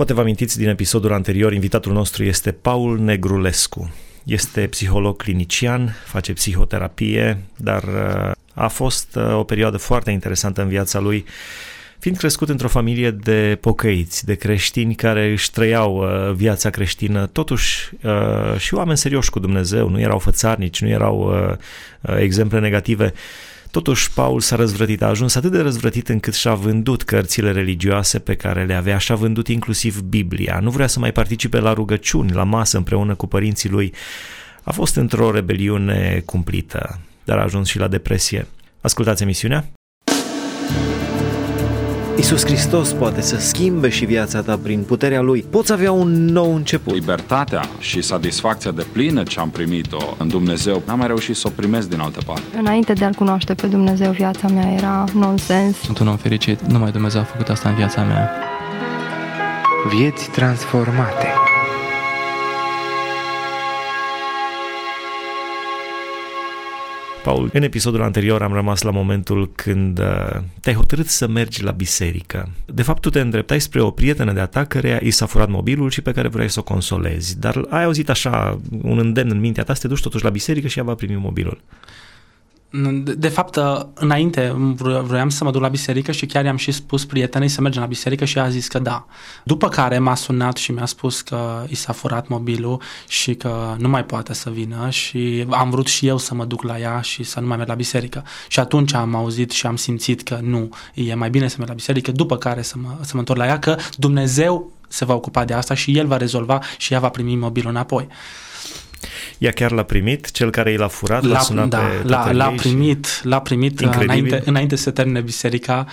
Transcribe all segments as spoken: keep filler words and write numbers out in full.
Poate vă amintiți din episodul anterior, invitatul nostru este Paul Negrulescu. Este psiholog clinician, face psihoterapie, dar a fost o perioadă foarte interesantă în viața lui, fiind crescut într-o familie de pocăiți, de creștini care își trăiau viața creștină, totuși și oameni serioși cu Dumnezeu, nu erau fățarnici, nu erau exemple negative. Totuși, Paul s-a răzvrătit, a ajuns atât de răzvrătit încât și-a vândut cărțile religioase pe care le avea, și-a vândut inclusiv Biblia. Nu vrea să mai participe la rugăciuni, la masă împreună cu părinții lui. A fost într-o rebeliune cumplită, dar a ajuns și la depresie. Ascultați emisiunea. Iisus Hristos poate să schimbe și viața ta prin puterea Lui. Poți avea un nou început. Libertatea și satisfacția de plină ce am primit-o în Dumnezeu, n-am mai reușit să o primesc din altă parte. Înainte de a-L cunoaște pe Dumnezeu, viața mea era nonsens. Sunt un om fericit, numai Dumnezeu a făcut asta în viața mea. Vieți transformate. Paul, în episodul anterior am rămas la momentul când uh, te-ai hotărât să mergi la biserică. De fapt, tu te îndreptai spre o prietenă de-a ta căreia i s-a furat mobilul și pe care vrei să o consolezi. Dar ai auzit așa un îndemn în mintea ta să te duci totuși la biserică și ea va primi mobilul. De fapt, înainte vroiam să mă duc la biserică și chiar i-am și spus prietenei să mergem la biserică și ea a zis că da. După care m-a sunat și mi-a spus că i s-a furat mobilul și că nu mai poate să vină și am vrut și eu să mă duc la ea și să nu mai merg la biserică. Și atunci am auzit și am simțit că nu, e mai bine să merg la biserică, după care să mă, să mă întorc la ea, că Dumnezeu se va ocupa de asta și El va rezolva și ea va primi mobilul înapoi. Ea chiar l-a primit, cel care i l-a furat, l-a, l-a sunat da, pe l-a, l-a primit, și... l-a primit înainte, înainte să termine biserica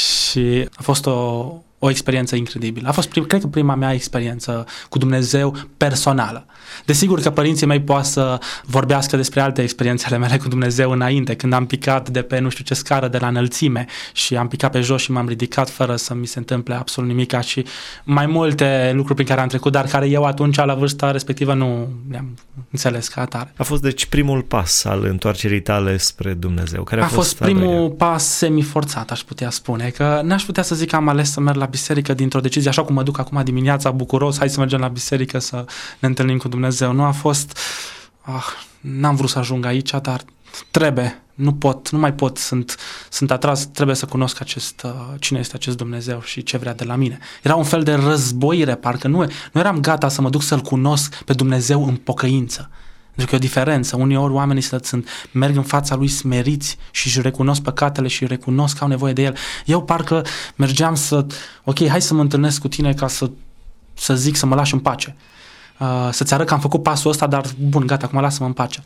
și a fost o, o experiență incredibilă. A fost, prim, cred că, prima mea experiență cu Dumnezeu personală. Desigur că părinții mei poate să vorbească despre alte experiențe ale mele cu Dumnezeu înainte, când am picat de pe nu știu ce scară de la înălțime și am picat pe jos și m-am ridicat fără să mi se întâmple absolut nimic, și mai multe lucruri prin care am trecut, dar care eu atunci, la vârsta respectivă, nu le-am înțeles ca atare. A fost deci primul pas al întoarcerii tale spre Dumnezeu. Care a, a fost, fost primul adoria? Pas semi-forțat, aș putea spune, că n-aș putea să zic că am ales să merg la biserică dintr-o decizie, așa cum mă duc acum dimineața bucuros, hai să mergem la biserică să ne întâlnim cu Dumnezeu. Nu a fost, ah, n-am vrut să ajung aici, dar trebuie, nu pot, nu mai pot, sunt, sunt atras, trebuie să cunosc acest, uh, cine este acest Dumnezeu și ce vrea de la mine. Era un fel de războire, parcă nu, nu eram gata să mă duc să-L cunosc pe Dumnezeu în pocăință. Pentru că e o diferență. Uneori oamenii sunt, merg în fața Lui smeriți și își recunosc păcatele și recunosc că au nevoie de El. Eu parcă mergeam să, ok, hai să mă întâlnesc cu tine ca să, să zic să mă lași în pace. Uh, să-ți arăt că am făcut pasul ăsta, dar bun, gata, acum lasă-mă în pace.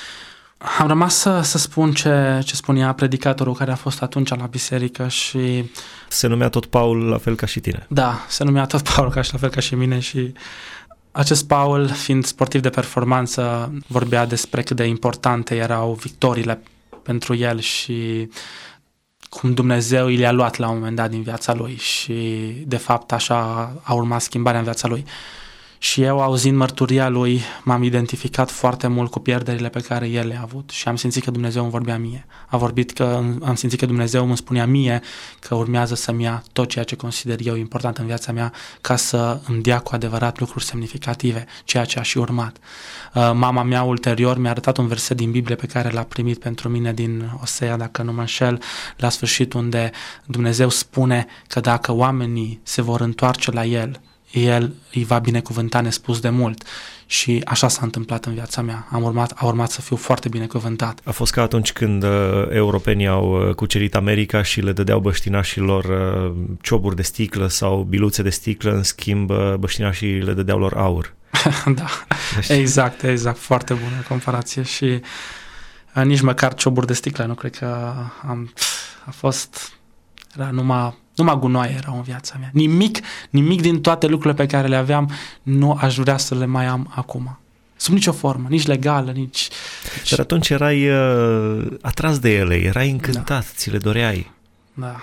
Am rămas să, să spun ce, ce spunea predicatorul care a fost atunci la biserică și... Se numea tot Paul la fel ca și tine. Da, se numea tot Paul ca și la fel ca și mine și acest Paul, fiind sportiv de performanță, vorbea despre cât de importante erau victoriile pentru el și cum Dumnezeu i le-a luat la un moment dat din viața lui și de fapt așa a urmat schimbarea în viața lui. Și eu, auzind mărturia lui, m-am identificat foarte mult cu pierderile pe care el le-a avut și am simțit că Dumnezeu îmi vorbea mie. A vorbit că, am simțit că Dumnezeu îmi spunea mie că urmează să-mi ia tot ceea ce consider eu important în viața mea ca să îmi dea cu adevărat lucruri semnificative, ceea ce a și urmat. Mama mea ulterior mi-a arătat un verset din Biblie pe care l-a primit pentru mine din Osea, dacă nu mă înșel, la sfârșit, unde Dumnezeu spune că dacă oamenii se vor întoarce la El, El îi va binecuvânta nespus de mult. Și așa s-a întâmplat în viața mea. Am urmat, a urmat să fiu foarte binecuvântat. A fost ca atunci când uh, europenii au cucerit America și le dădeau băștinașilor uh, cioburi de sticlă sau biluțe de sticlă, în schimb uh, băștinașii le dădeau lor aur. Da, exact, exact. Foarte bună comparație și uh, nici măcar cioburi de sticlă, nu cred că am... A fost... Era numai... Numai gunoaie erau în viața mea. Nimic, nimic din toate lucrurile pe care le aveam nu aș vrea să le mai am acum. Sub nicio formă, nici legală, nici... Dar atunci erai uh, atras de ele, erai încântat, da. Ți le doreai. Da.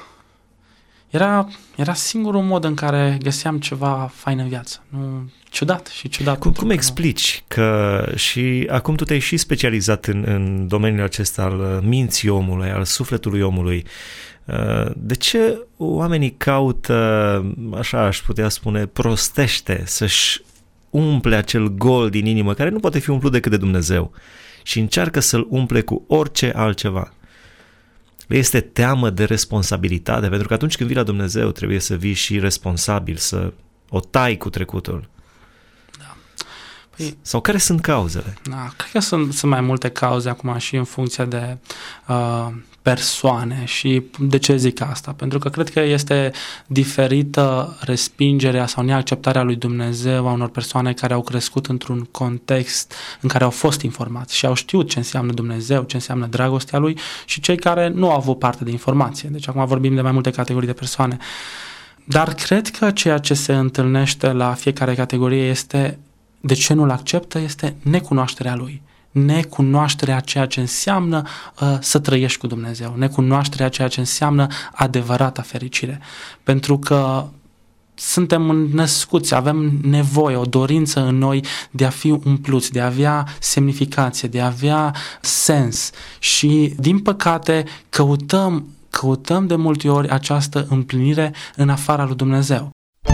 Era, era singurul mod în care găseam ceva fain în viață. Nu, ciudat și ciudat. Cum, cum explici că și acum tu te-ai și specializat în, în domeniul acesta al minții omului, al sufletului omului, De ce oamenii caută, așa aș putea spune, prostește să-și umple acel gol din inimă care nu poate fi umplut decât de Dumnezeu și încearcă să-l umple cu orice altceva? Le este teamă de responsabilitate, pentru că atunci când vii la Dumnezeu trebuie să vii și responsabil, să o tai cu trecutul. Da. Păi, sau care sunt cauzele? Da, cred că sunt, sunt mai multe cauze acum și în funcție de uh, persoane. Și de ce zic asta? Pentru că cred că este diferită respingerea sau neacceptarea lui Dumnezeu a unor persoane care au crescut într-un context în care au fost informați și au știut ce înseamnă Dumnezeu, ce înseamnă dragostea lui, și cei care nu au avut parte de informație. Deci acum vorbim de mai multe categorii de persoane. Dar cred că ceea ce se întâlnește la fiecare categorie este, de ce nu-l acceptă, este necunoașterea lui. Necunoașterea ceea ce înseamnă uh, să trăiești cu Dumnezeu, necunoașterea ceea ce înseamnă adevărata fericire. Pentru că suntem născuți, avem nevoie, o dorință în noi de a fi umpluți, de a avea semnificație, de a avea sens și, din păcate, căutăm, căutăm de multe ori această împlinire în afara lui Dumnezeu.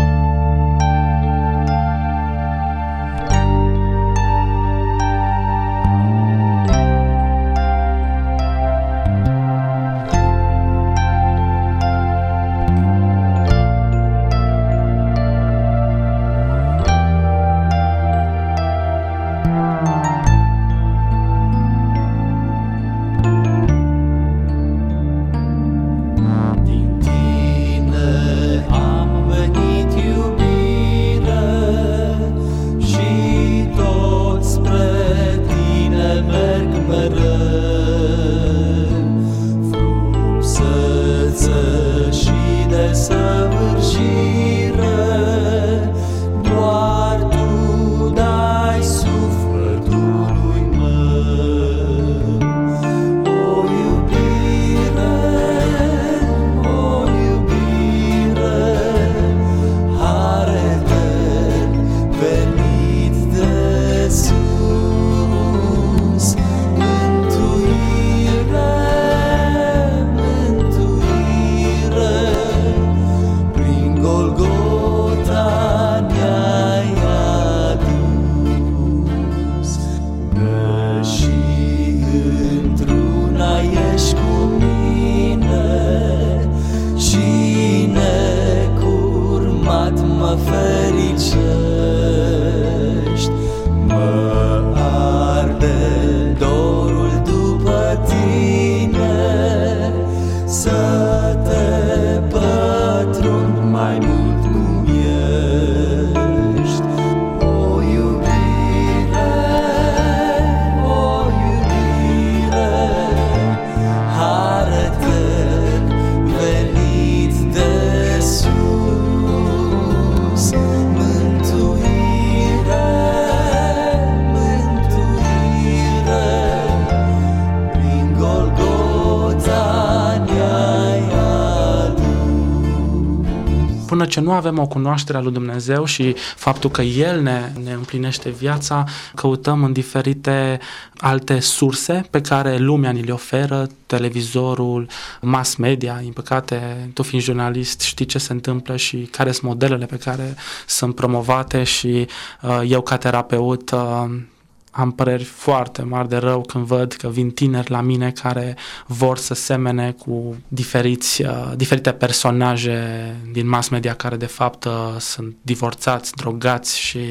Până ce nu avem o cunoaștere a lui Dumnezeu și faptul că El ne, ne împlinește viața, căutăm în diferite alte surse pe care lumea ni le oferă, televizorul, mass media. În păcate, tu fiind jurnalist, știi ce se întâmplă și care sunt modelele pe care sunt promovate și uh, eu ca terapeut uh, am păreri foarte mari de rău când văd că vin tineri la mine care vor să semene cu diferiți, uh, diferite personaje din mass media care de fapt uh, sunt divorțați, drogați și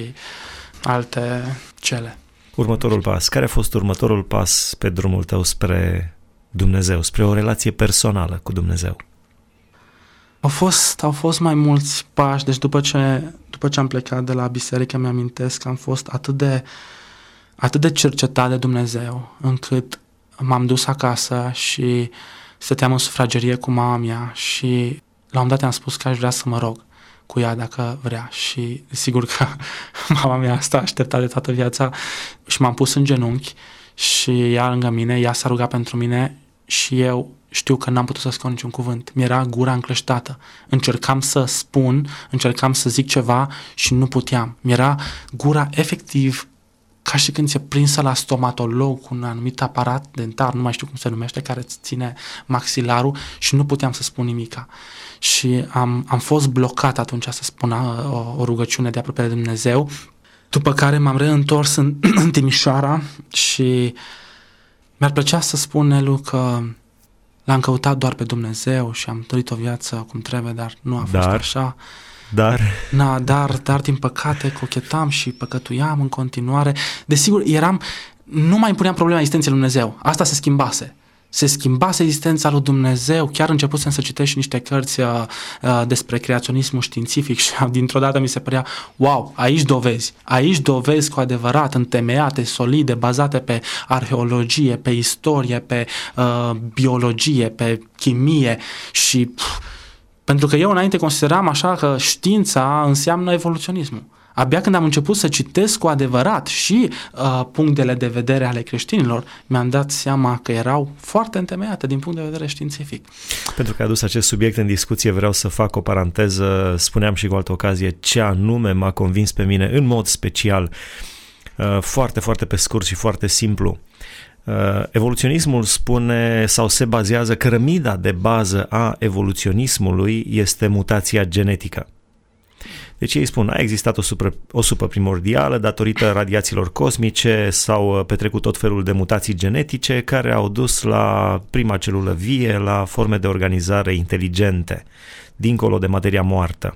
alte cele. Următorul pas. Care a fost următorul pas pe drumul tău spre Dumnezeu, spre o relație personală cu Dumnezeu? Au fost, au fost mai mulți pași, deci după ce, după ce am plecat de la biserică, mi-amintesc că am fost atât de atât de cercetat de Dumnezeu, încât m-am dus acasă și stăteam în sufragerie cu mama mea și la un dat i-am spus că aș vrea să mă rog cu ea dacă vrea și sigur că mama mea asta a așteptat de toată viața și m-am pus în genunchi și ea lângă mine, ea s-a rugat pentru mine și eu știu că n-am putut să scot niciun cuvânt. Mi-era gura încleștată. Încercam să spun, încercam să zic ceva și nu puteam. Mi-era gura efectiv ca și când ți-e prinsă la stomatolog cu un anumit aparat dentar, nu mai știu cum se numește, care îți ține maxilarul și nu puteam să spun nimica. Și am, am fost blocat atunci să spun o, o rugăciune de apropiere de Dumnezeu, după care m-am reîntors în, în Timișoara și mi-ar plăcea să spun, Nelu, că l-am căutat doar pe Dumnezeu și am trăit o viață cum trebuie, dar nu a fost dar, așa. Dar? Na, dar, dar, din păcate, cochetam și păcătuiam în continuare. Desigur, eram, nu mai puneam problema existenței lui Dumnezeu. Asta se schimbase. Se schimbase existența lui Dumnezeu, chiar începusem să citesc și niște cărți uh, uh, despre creaționismul științific și dintr-o dată mi se părea, wow, aici dovezi, aici dovezi cu adevărat întemeiate, solide, bazate pe arheologie, pe istorie, pe uh, biologie, pe chimie și... Pf, pentru că eu înainte consideram așa că știința înseamnă evoluționismul. Abia când am început să citesc cu adevărat și uh, punctele de vedere ale creștinilor, mi-am dat seama că erau foarte întemeiate din punct de vedere științific. Pentru că ai adus acest subiect în discuție, vreau să fac o paranteză. Spuneam și cu altă ocazie ce anume m-a convins pe mine în mod special, uh, foarte, foarte pe scurt și foarte simplu. Uh, evoluționismul spune sau se bazează, cărămida de bază a evoluționismului este mutația genetică. Deci ei spun, a existat o, supra, o supă primordială, datorită radiațiilor cosmice s-au petrecut tot felul de mutații genetice care au dus la prima celulă vie, la forme de organizare inteligente, dincolo de materia moartă.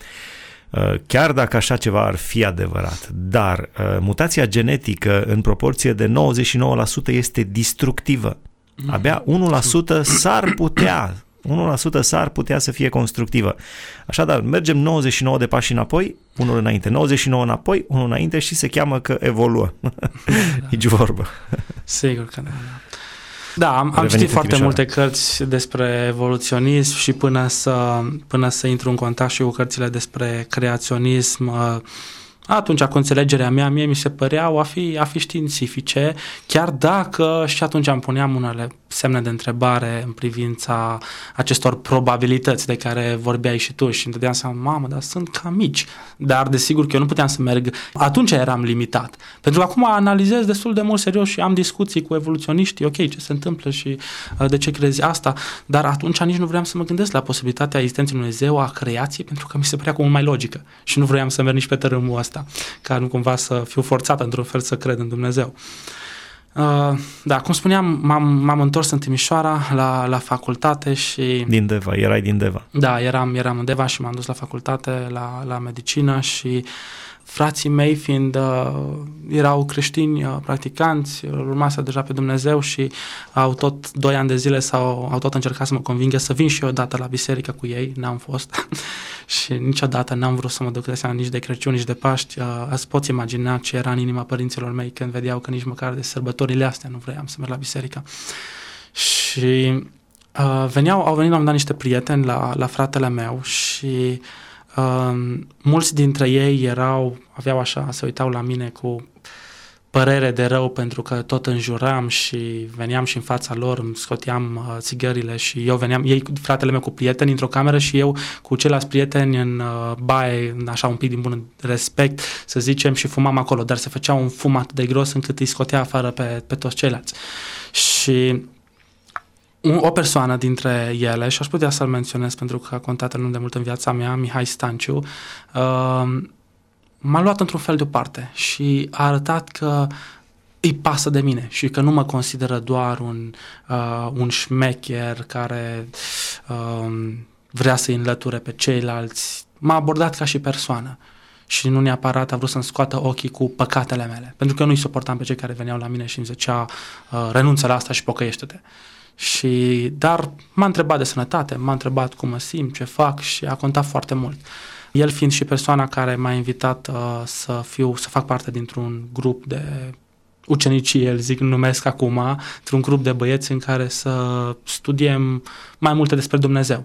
Chiar dacă așa ceva ar fi adevărat, dar mutația genetică în proporție de nouăzeci și nouă la sută este destructivă. Abia unu la sută s-ar putea... unu la sută s-ar putea să fie constructivă. Așadar, mergem nouăzeci și nouă de pași înapoi, unul înainte, nouăzeci și nouă înapoi, unul înainte și se cheamă că evoluă. Da. Nici vorbă. Sigur că da. Da, am, am citit foarte multe cărți despre evoluționism și până să, până să intru în contact și cu cărțile despre creaționism, atunci, cu înțelegerea mea, mie mi se păreau a fi, a fi științifice, chiar dacă și atunci îmi puneam unele semne de întrebare în privința acestor probabilități de care vorbeai și tu și îmi dădeam seama, mamă, dar sunt cam mici. Dar, desigur, că eu nu puteam să merg. Atunci eram limitat. Pentru că acum analizez destul de mult serios și am discuții cu evoluționiști, ok, ce se întâmplă și de ce crezi asta, dar atunci nici nu vreau să mă gândesc la posibilitatea existenței lui Dumnezeu, a creației, pentru că mi se părea cum mai logică și nu vreau să merg nici pe tărâmul ăsta, ca nu cumva să fiu forțat într-un fel să cred în Dumnezeu. Uh, da, cum spuneam, m-am, m-am întors în Timișoara la, la facultate și... Din Deva, erai din Deva. Da, eram, eram în Deva și m-am dus la facultate, la, la medicină și frații mei fiind uh, erau creștini uh, practicanți, urmase deja pe Dumnezeu și au tot doi ani de zile sau au tot încercat să mă convingă să vin și eu odată la biserică cu ei, n-am fost și niciodată n-am vrut să mă duc de seama nici de Crăciun, nici de Paști. Uh, îți poți imagina ce era în inima părinților mei când vedeau că nici măcar de sărbătorile astea nu vroiam să merg la biserică. Și uh, veneau, au venit la un dat niște prieteni la, la fratele meu și Uh, mulți dintre ei erau, aveau așa, se uitau la mine cu părere de rău pentru că tot înjuram și veneam și în fața lor, îmi scoteam uh, țigările și eu veneam, ei, fratele meu cu prieteni într-o cameră și eu cu ceilalți prieteni în uh, baie, așa un pic din bun respect, să zicem, și fumam acolo, dar se făcea un fum atât de gros încât îi scotea afară pe, pe toți ceilalți. Și o persoană dintre ele, și aș putea să-l menționez pentru că a contat nu de mult în viața mea, Mihai Stanciu, uh, m-a luat într-un fel deoparte și a arătat că îi pasă de mine și că nu mă consideră doar un, uh, un șmecher care uh, vrea să-i înlăture pe ceilalți. M-a abordat ca și persoană și nu neapărat a vrut să-mi scoată ochii cu păcatele mele, pentru că eu nu-i suportam pe cei care veneau la mine și îmi zicea uh, renunță la asta și pocăiește-te. Și, dar m-a întrebat de sănătate, m-a întrebat cum mă simt, ce fac și a contat foarte mult. El fiind și persoana care m-a invitat uh, să fiu, să fac parte dintr-un grup de ucenicie, îl zic, numesc acum, într-un grup de băieți în care să studiem mai multe despre Dumnezeu.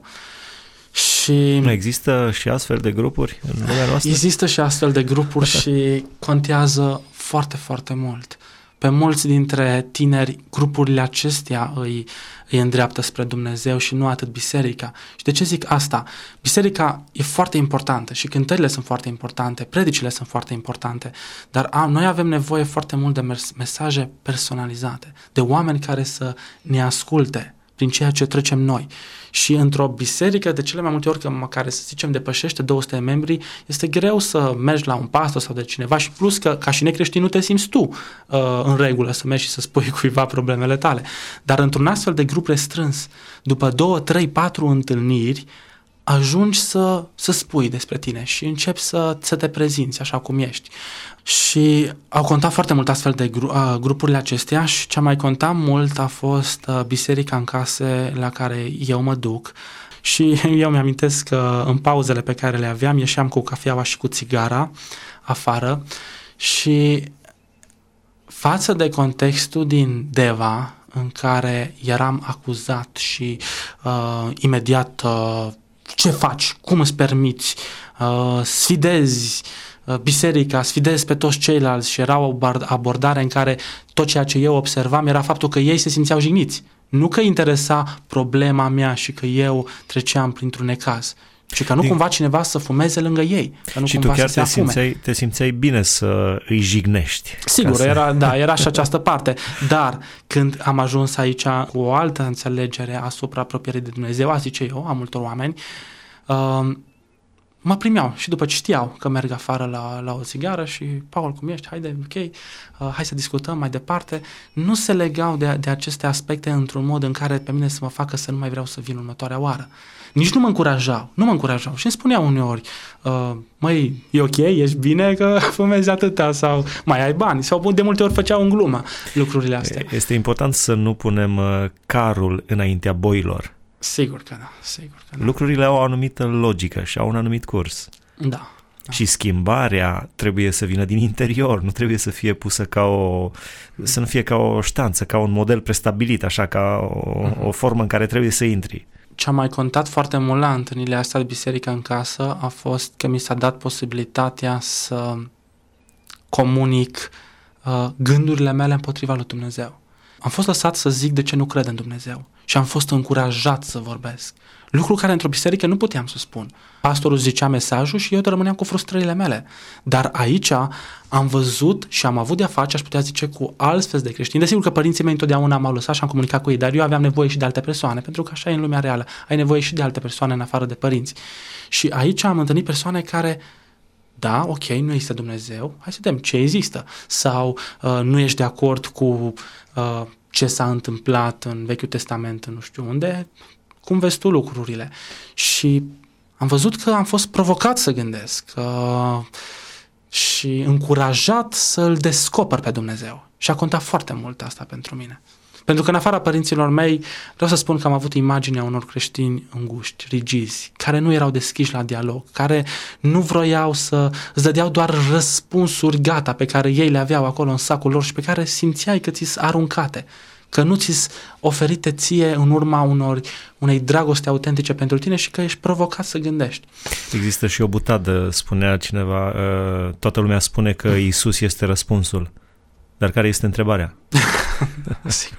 Și nu există și astfel de grupuri în lumea noastră? Există și astfel de grupuri și contează foarte, foarte mult. pe mulți dintre tineri, grupurile acestea îi, îi îndreaptă spre Dumnezeu și nu atât biserica. Și de ce zic asta? Biserica e foarte importantă și cântările sunt foarte importante, predicile sunt foarte importante, dar a, noi avem nevoie foarte mult de mesaje personalizate, de oameni care să ne asculte prin ceea ce trecem noi. Și într-o biserică, de cele mai multe ori, că care, să zicem, depășește două sute de membri, este greu să mergi la un pastor sau de cineva și plus că, ca și necreștin, nu te simți tu uh, în regulă să mergi și să spui cuiva problemele tale. Dar într-un astfel de grup restrâns, după două, trei, patru întâlniri, ajungi să, să spui despre tine și începi să, să te prezinți așa cum ești. Și au contat foarte mult astfel de gru- uh, grupurile acestea și ce a mai contat mult a fost uh, biserica în case la care eu mă duc și eu mi-amintesc că în pauzele pe care le aveam ieșeam cu cafeaua și cu țigara afară și față de contextul din Deva în care eram acuzat și uh, imediat uh, ce faci, cum îți permiți, uh, sfidezi biserica, sfidez pe toți ceilalți și era o abordare în care tot ceea ce eu observam era faptul că ei se simțeau jigniți. Nu că interesa problema mea și că eu treceam printr-un necaz, ci că nu Din... cumva cineva să fumeze lângă ei. Că nu și cumva tu chiar să te simțeai, te simțeai bine să îi jignești. Sigur, să... era, da, era și această parte. Dar când am ajuns aici cu o altă înțelegere asupra apropierii de Dumnezeu, a zice eu, a multor oameni, uh, mă primeau și după ce știau că merg afară la, la o țigară și Paul, cum ești? Haide, ok, uh, hai să discutăm mai departe. Nu se legau de, de aceste aspecte într-un mod în care pe mine să mă facă să nu mai vreau să vin următoarea oară. Nici nu mă încurajau, nu mă încurajau și îmi spuneau uneori, uh, măi, e ok, ești bine că fumezi atâta sau mai ai bani sau de multe ori făceau în glumă lucrurile astea. Este important să nu punem carul înaintea boilor. Sigur că da, sigur că da. Lucrurile au o anumită logică și au un anumit curs. Da. da. Și schimbarea trebuie să vină din interior, nu trebuie să fie pusă ca o, să nu fie ca o ștanță, ca un model prestabilit, așa, ca o, uh-huh. o formă în care trebuie să intri. Ce a mai contat foarte mult la întâlnirile astea de biserică în casă a fost că mi s-a dat posibilitatea să comunic uh, gândurile mele împotriva lui Dumnezeu. Am fost lăsat să zic de ce nu cred în Dumnezeu și am fost încurajat să vorbesc. Lucru care într-o biserică nu puteam să spun. Pastorul zicea mesajul și eu rămâneam cu frustrările mele. Dar aici am văzut și am avut de-a face, aș putea zice, cu alți fel de creștini. Desigur că părinții mei întotdeauna m-au lăsat și am comunicat cu ei, dar eu aveam nevoie și de alte persoane, pentru că așa e în lumea reală. Ai nevoie și de alte persoane în afară de părinți. Și aici am întâlnit persoane care, da, ok, nu există Dumnezeu, hai să vedem ce există. Sau uh, nu ești de acord cu uh, ce s-a întâmplat în Vechiul Testament, nu știu unde, cum vezi tu lucrurile? Și am văzut că am fost provocat să gândesc uh, și încurajat să-L descoper pe Dumnezeu. Și a contat foarte mult asta pentru mine. Pentru că în afara părinților mei, vreau să spun că am avut imaginea unor creștini înguști, rigizi, care nu erau deschiși la dialog, care nu vroiau să îți dădeau doar răspunsuri gata pe care ei le aveau acolo în sacul lor și pe care simțeai că ți-s aruncate, că nu ți-s oferite ție în urma unor, unei dragoste autentice pentru tine și că ești provocat să gândești. Există și o butadă, spunea cineva, toată lumea spune că Iisus este răspunsul, dar care este întrebarea? Sigur.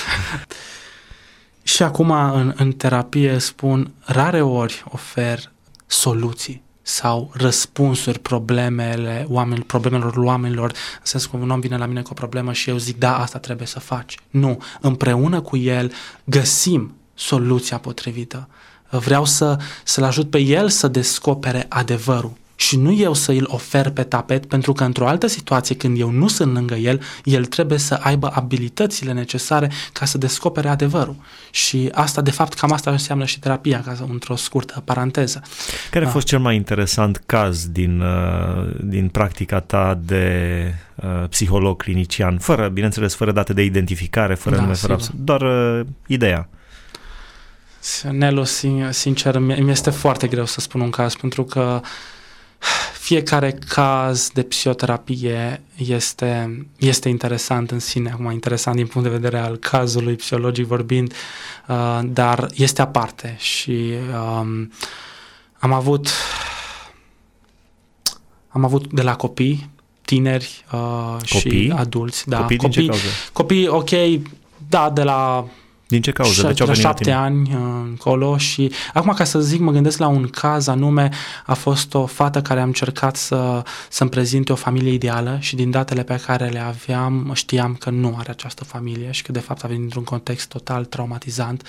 Și acum în, în terapie spun, rare ori ofer soluții sau răspunsuri problemele oameni, problemelor oamenilor, în sensul că un om vine la mine cu o problemă și eu zic, da, asta trebuie să faci. Nu, împreună cu el găsim soluția potrivită. Vreau să, să-l ajut pe el să descopere adevărul și nu eu să îl ofer pe tapet, pentru că într-o altă situație, când eu nu sunt lângă el, el trebuie să aibă abilitățile necesare ca să descopere adevărul. Și asta, de fapt, cam asta înseamnă și terapia, ca într-o scurtă paranteză. Care a fost cel mai interesant caz din, din practica ta de uh, psiholog clinician? Fără, bineînțeles, fără date de identificare, fără da, nume, fără abs- doar uh, ideea. Nelu, sincer, mi este foarte greu să spun un caz, pentru că fiecare caz de psihoterapie este, este interesant în sine, acum interesant din punct de vedere al cazului psihologic vorbind, uh, dar este aparte și um, am avut am avut de la copii tineri uh, copii? și adulți. Da, copii din copii, ce cauză? Copii, ok, da, de la... Din ce cauză? De ce au la venit la șapte tine? ani încolo și acum, ca să zic, mă gândesc la un caz anume, a fost o fată care a încercat să, să-mi prezinte o familie ideală și din datele pe care le aveam știam că nu are această familie și că de fapt a venit într-un context total traumatizant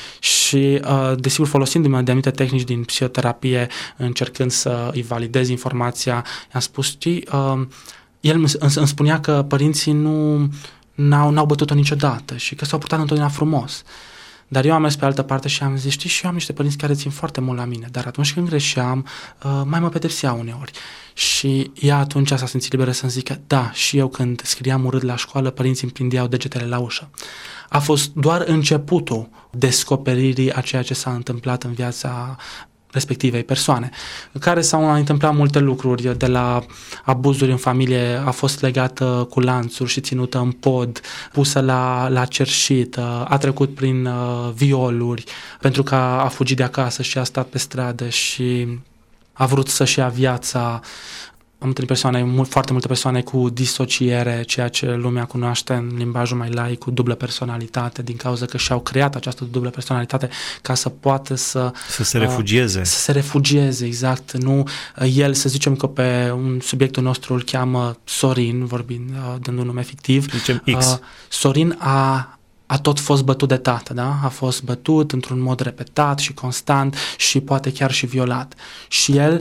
și desigur folosindu-mă de anumite tehnici din psihoterapie, încercând să îi validez informația, i-am spus, știi, el îmi spunea că părinții nu N-au, n-au bătut-o niciodată și că s-au purtat întotdeauna frumos. Dar eu am mers pe altă parte și am zis, știi, și eu am niște părinți care țin foarte mult la mine, dar atunci când greșeam, uh, mai mă pedepsea uneori. Și ea atunci s-a simțit liberă să-mi zică, da, și eu când scriam urât la școală, părinții îmi prindeau degetele la ușă. A fost doar începutul descoperirii a ceea ce s-a întâmplat în viața respectivei persoane, în care s-au întâmplat multe lucruri, de la abuzuri în familie, a fost legată cu lanțuri și ținută în pod, pusă la, la cerșit, a trecut prin uh, violuri, pentru că a fugit de acasă și a stat pe stradă și a vrut să-și ia viața. Am întâlnit persoane, foarte multe persoane cu disociere, ceea ce lumea cunoaște în limbajul mai laic, cu dublă personalitate, din cauza că și-au creat această dublă personalitate ca să poată să... Să se refugieze. Uh, să se refugieze, exact. Nu, el, să zicem că pe un subiectul nostru îl cheamă Sorin, vorbind, uh, dând un nume fictiv. Zicem X. Uh, Sorin a... a tot fost bătut de tată, da? A fost bătut într-un mod repetat și constant și poate chiar și violat. Și el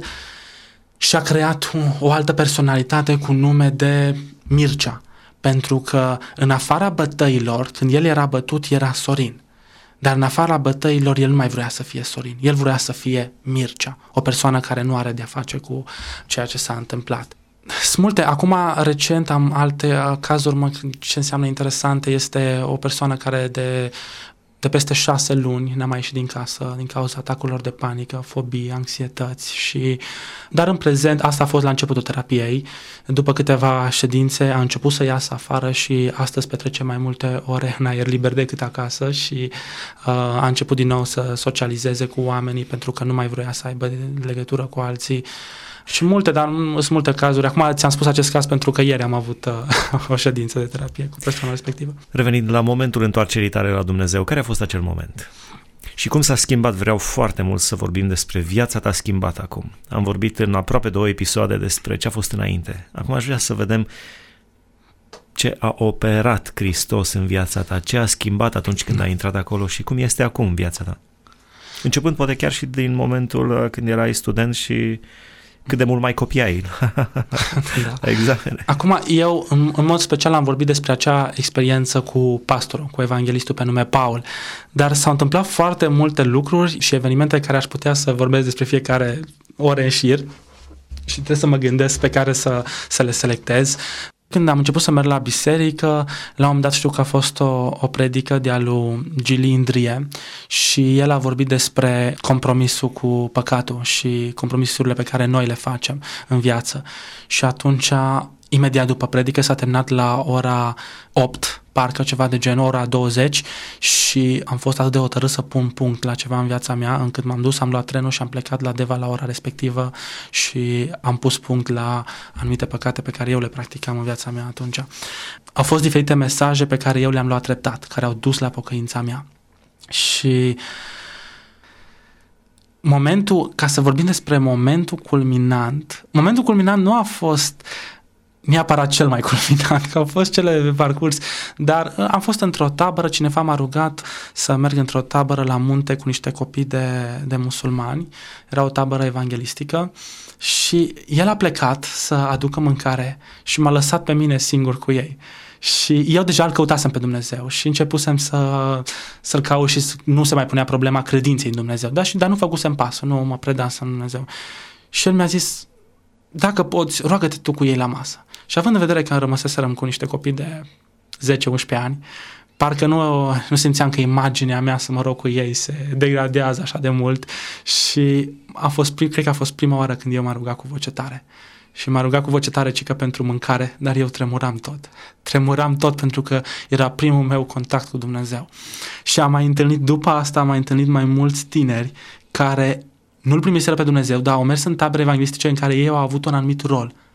și-a creat o, o altă personalitate cu nume de Mircea, pentru că în afara bătăilor, când el era bătut, era Sorin. Dar în afara bătăilor, el nu mai vrea să fie Sorin, el vrea să fie Mircea, o persoană care nu are de-a face cu ceea ce s-a întâmplat. Sunt multe. Acum, recent, am alte cazuri, mă, ce înseamnă interesante, este o persoană care de, de peste șase luni n-a mai ieșit din casă din cauza atacurilor de panică, fobii, anxietăți și... Dar în prezent, asta a fost la începutul terapiei, după câteva ședințe a început să iasă afară și astăzi petrece mai multe ore în aer liber decât acasă și uh, a început din nou să socializeze cu oamenii pentru că nu mai vrea să aibă legătură cu alții. Și multe, dar sunt multe cazuri. Acum ți-am spus acest caz pentru că ieri am avut uh, o ședință de terapie cu persoana respectivă. Revenind la momentul întoarcerii tale la Dumnezeu, care a fost acel moment? Și cum s-a schimbat? Vreau foarte mult să vorbim despre viața ta schimbată acum. Am vorbit în aproape două episoade despre ce a fost înainte. Acum aș vrea să vedem ce a operat Hristos în viața ta, ce a schimbat atunci când ai intrat acolo și cum este acum viața ta. Începând poate chiar și din momentul când erai student și cât de mult mai copiai da. Examene. Acum, eu, în, în mod special, am vorbit despre acea experiență cu pastorul, cu evanghelistul pe nume Paul, dar s-au întâmplat foarte multe lucruri și evenimente care aș putea să vorbesc despre fiecare ore în șir și trebuie să mă gândesc pe care să, să le selectez. Când am început să merg la biserică, la un moment dat știu că a fost o, o predică de-a lui Gili Indrie și el a vorbit despre compromisul cu păcatul și compromisurile pe care noi le facem în viață. Și atunci, imediat după predică, s-a terminat la ora opt, parcă ceva de genul, ora douăzeci și am fost atât de hotărât să pun punct la ceva în viața mea, încât m-am dus, am luat trenul și am plecat la Deva la ora respectivă și am pus punct la anumite păcate pe care eu le practicam în viața mea atunci. Au fost diferite mesaje pe care eu le-am luat treptat, care au dus la pocăința mea. Și momentul, ca să vorbim despre momentul culminant, momentul culminant nu a fost neapărat cel mai culminant, că au fost cele pe parcurs, dar am fost într-o tabără, cineva m-a rugat să merg într-o tabără la munte cu niște copii de, de musulmani, era o tabără evanghelistică și el a plecat să aducă mâncare și m-a lăsat pe mine singur cu ei. Și eu deja îl căutasem pe Dumnezeu și începusem să, să-l caut și nu se mai punea problema credinței în Dumnezeu, dar, și, dar nu făcusem pasul, nu mă predasem în Dumnezeu. Și el mi-a zis, dacă poți, roagă-te tu cu ei la masă. Și având în vedere că rămăseserăm cu niște copii de zece unsprezece ani, parcă nu, nu simțeam că imaginea mea să mă rog cu ei se degradează așa de mult și a fost, cred că a fost prima oară când eu m-am rugat cu voce tare. Și m-a rugat cu voce tare, cică pentru mâncare, dar eu tremuram tot. Tremuram tot pentru că era primul meu contact cu Dumnezeu. Și am mai întâlnit, după asta am mai întâlnit mai mulți tineri care nu-L primiseră pe Dumnezeu, dar au mers în tabere evanghelistice în care ei au avut un anumit rol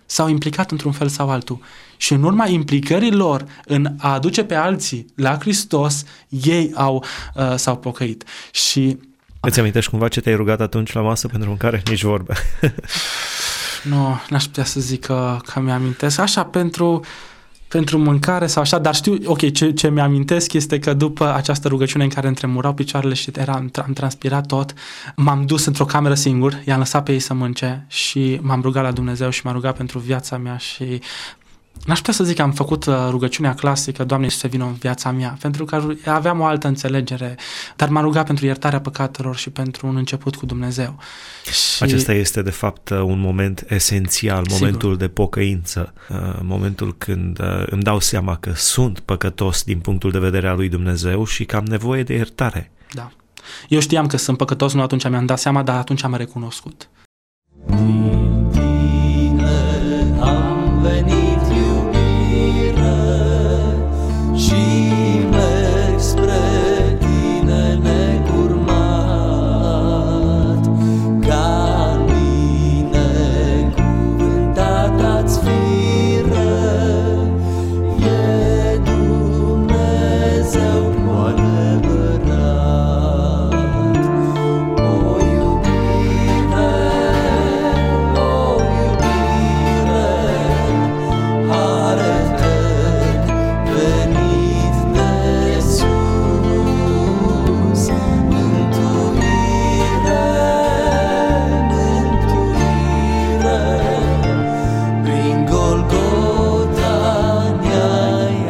s-au implicat într-un fel sau altul. Și în urma implicării lor în a aduce pe alții la Hristos, ei au, uh, s-au pocăit. Și îți amintești cumva ce te-ai rugat atunci la masă pentru mâncare? Nici vorbe. Nu, n-aș putea să zic că, că mi-amintesc. Așa, pentru, pentru mâncare sau așa, dar știu, ok, ce, ce mi-amintesc este că după această rugăciune în care îmi tremurau picioarele și era, am transpirat tot, m-am dus într-o cameră singur, i-am lăsat pe ei să mănânce și m-am rugat la Dumnezeu și m-am rugat pentru viața mea și n-aș putea să zic că am făcut rugăciunea clasică, Doamne Iisuse, vină în viața mea, pentru că aveam o altă înțelegere, dar m-am rugat pentru iertarea păcatelor și pentru un început cu Dumnezeu. Și acesta este, de fapt, un moment esențial, Sigur. momentul de pocăință, momentul când îmi dau seama că sunt păcătos din punctul de vedere al lui Dumnezeu și că am nevoie de iertare. Da. Eu știam că sunt păcătos, nu atunci mi-am dat seama, dar atunci am recunoscut. Din tine am venit și merg spre tine necurmat, ca mine cuvântat-ați fire, e Dumnezeu cu adevărat. O iubire, o iubire, arătă-mi venit de sus, mântuire, mântuire, prin Golgota ne-ai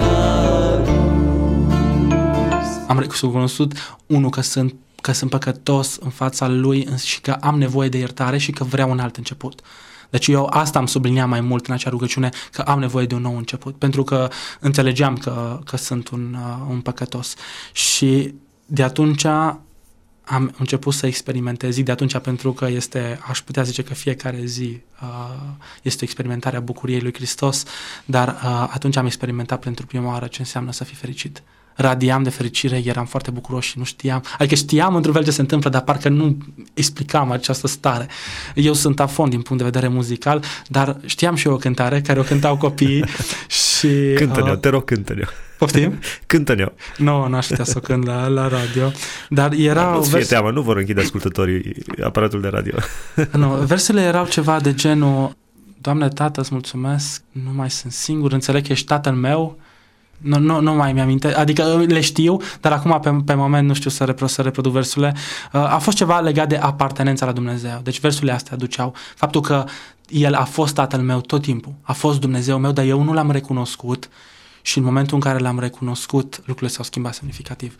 adus. Am recunoscut, unul, că sunt, că sunt păcătos în fața lui și că am nevoie de iertare și că vreau un alt început. Deci eu asta am subliniat mai mult în acea rugăciune, că am nevoie de un nou început, pentru că înțelegeam că, că sunt un, uh, un păcătos. Și de atunci am început să experimentez, zic de atunci pentru că este, aș putea zice că fiecare zi uh, este o experimentare a bucuriei lui Hristos, dar uh, atunci am experimentat pentru prima oară ce înseamnă să fii fericit. Radiam de fericire, eram foarte bucuros și nu știam, adică știam într-un fel ce se întâmplă, dar parcă nu explicam această stare. Eu sunt afon din punct de vedere muzical, dar știam și eu o cântare care o cântau copiii și... Cântă-ne-o, uh, te rog, cântă-ne-o. Poftim? Cântă-ne-o. Nu, n-aș putea să o cânt la, la radio, dar era... Nu-ți fie vers... teamă, nu vor închide ascultătorii aparatul de radio. Nu, versele erau ceva de genul: Doamne, Tată, îți mulțumesc, nu mai sunt singur, înțeleg că ești Tatăl meu. Nu, nu, nu mai mi-aminte, adică le știu, dar acum pe, pe moment nu știu să, repro, să reproduc versurile. Uh, a fost ceva legat de apartenența la Dumnezeu. Deci versurile astea aduceau faptul că El a fost Tatăl meu tot timpul, a fost Dumnezeu meu, dar eu nu l-am recunoscut și în momentul în care l-am recunoscut, lucrurile s-au schimbat semnificativ.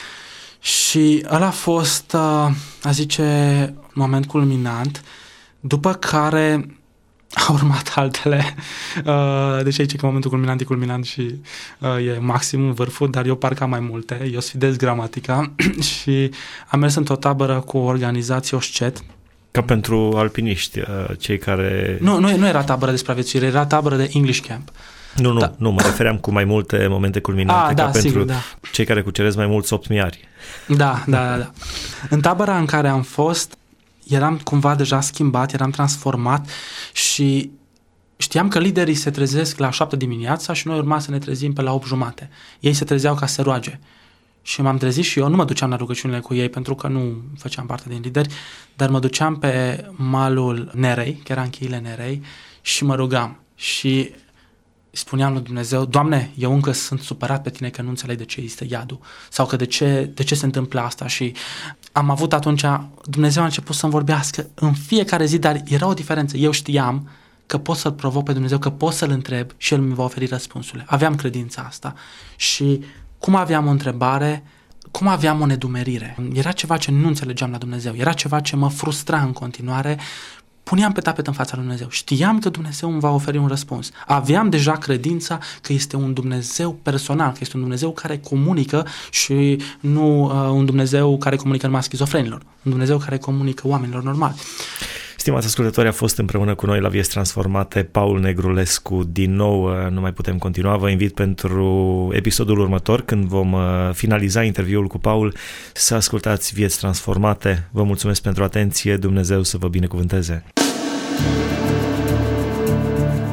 Și ăla a fost, uh, a zice, un moment culminant, după care au urmat altele, uh, deci aici că momentul culminant e culminant și uh, e maximum vârful, dar eu parcă am mai multe, eu sfidez gramatica și am mers într-o tabără cu o organizație Oscet. Ca pentru alpiniști, uh, cei care... Nu, nu, nu era tabără de supraviețuire, era tabără de English Camp. Nu, nu, Da. nu, mă refeream cu mai multe momente culminante, Ah, ca da, pentru sigur, da. cei care cuceresc mai mulți optmiari. Da, da, da, da. În tabăra în care am fost, eram cumva deja schimbat, eram transformat și știam că liderii se trezesc la șapte dimineața și noi urma să ne trezim pe la opt jumate. Ei se trezeau ca să se roage. Și m-am trezit și eu, nu mă duceam la rugăciunile cu ei pentru că nu făceam parte din lideri, dar mă duceam pe malul Nerei, că era în cheile Nerei, și mă rugam. Și spuneam lui Dumnezeu: Doamne, eu încă sunt supărat pe tine că nu înțeleg de ce este iadul sau că de ce, de ce se întâmplă asta. Și am avut atunci, Dumnezeu a început să-mi vorbească în fiecare zi, dar era o diferență. Eu știam că pot să-L provoc pe Dumnezeu, că pot să-L întreb și El mi va oferi răspunsurile. Aveam credința asta și cum aveam o întrebare, cum aveam o nedumerire. Era ceva ce nu înțelegeam la Dumnezeu, era ceva ce mă frustra în continuare. Puneam pe tapet în fața lui Dumnezeu. Știam că Dumnezeu îmi va oferi un răspuns. Aveam deja credința că este un Dumnezeu personal, că este un Dumnezeu care comunică și nu uh, un Dumnezeu care comunică numai schizofrenilor. Un Dumnezeu care comunică oamenilor normali. Stimați ascultători, a fost împreună cu noi la Vieți Transformate Paul Negrulescu. Din nou, nu mai putem continua. Vă invit pentru episodul următor, când vom finaliza interviul cu Paul, să ascultați Vieți Transformate. Vă mulțumesc pentru atenție. Dumnezeu să vă binecuvânteze.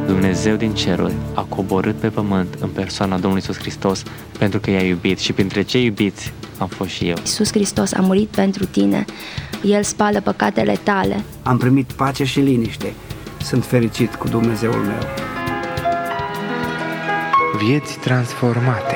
Dumnezeu din ceruri a coborât pe pământ în persoana Domnului Iisus Hristos pentru că i-a iubit și printre cei iubiți am fost și eu. Iisus Hristos a murit pentru tine, El spală păcatele tale. Am primit pace și liniște, sunt fericit cu Dumnezeul meu. Vieți transformate.